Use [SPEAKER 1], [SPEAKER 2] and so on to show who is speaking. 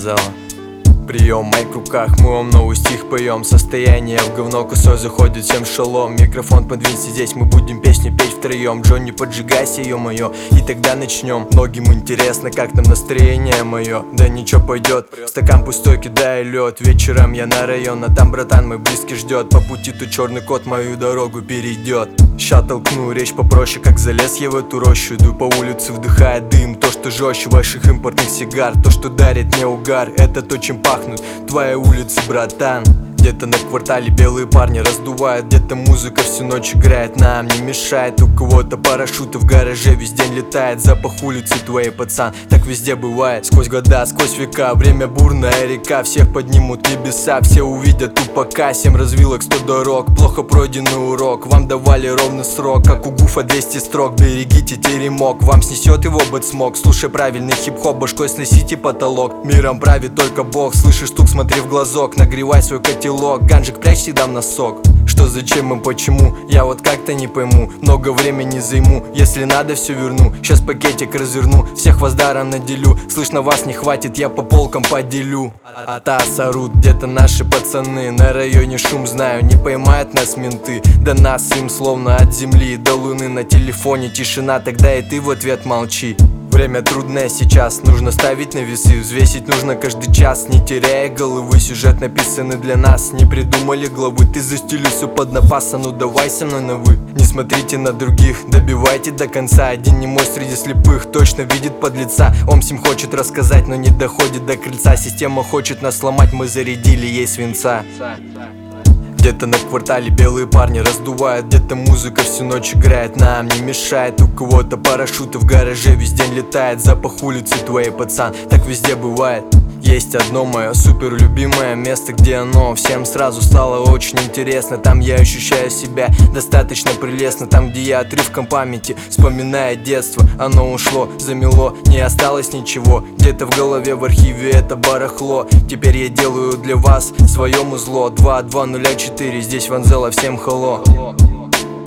[SPEAKER 1] Ванзела. Прием, майк в руках, мы вам новый стих поем. Состояние в говно косой заходит всем шалом. Микрофон подвинься, здесь мы будем песню петь втроем. Джонни, поджигайся, ё-моё, и тогда начнем. Многим интересно, как там настроение мое. Да ничего, пойдет, стакан пустой, кидаю лед. Вечером я на район, а там, братан, мой близкий ждет. По пути тут черный кот мою дорогу перейдет. Ща толкну, речь попроще, как залез я в эту рощу. Иду по улице, вдыхая дым, то, что жестче ваших импортных сигар. То, что дарит мне угар, это то, чем пахнут твои улицы, братан. Где-то на квартале белые парни раздувают, где-то музыка всю ночь играет, нам не мешает. У кого-то парашюты в гараже весь день летает. Запах улицы твоей, пацан, так везде бывает. Сквозь года, сквозь века, время бурная река. Всех поднимут небеса, все увидят тупака. 7 развилок, 100 дорог, плохо пройденный урок. Вам давали ровный срок, как у Гуфа 200 строк. Берегите теремок, вам снесет его бэтсмок. Слушай правильный хип-хоп, башкой сносите потолок. Миром правит только Бог, слышишь стук, смотри в глазок. Нагревай свой котелок, ганжик прячь всегда в носок. Что, зачем и почему, я вот как-то не пойму. Много времени займу, если надо все верну. Сейчас пакетик разверну, всех вас даром наделю. Слышно, вас не хватит, я по полкам поделю. А таз орут где-то наши пацаны. На районе шум, знаю, не поймают нас менты. Да нас им словно от земли до луны. На телефоне тишина, тогда и ты в ответ молчи. Время трудное сейчас, нужно ставить на весы. Взвесить нужно каждый час, не теряя головы. Сюжет написанный для нас, не придумали главы. Ты за стилю все под напаса, ну давай со мной на вы. Не смотрите на других, добивайте до конца. Один не мой среди слепых, точно видит подлеца. Он всем хочет рассказать, но не доходит до крыльца. Система хочет нас сломать, мы зарядили ей свинца. Где-то на квартале белые парни раздувают, где-то музыка всю ночь играет, нам не мешает. У кого-то парашюты в гараже весь день летает. Запах улицы твоей, пацан, так везде бывает. Есть одно мое супер любимое место, где оно всем сразу стало очень интересно. Там я ощущаю себя достаточно прелестно. Там, где я отрывком памяти, вспоминая детство. Оно ушло, замело, не осталось ничего. Где-то в голове в архиве это барахло. Теперь я делаю для вас свое музло. 2204, здесь Ванзела, всем hello.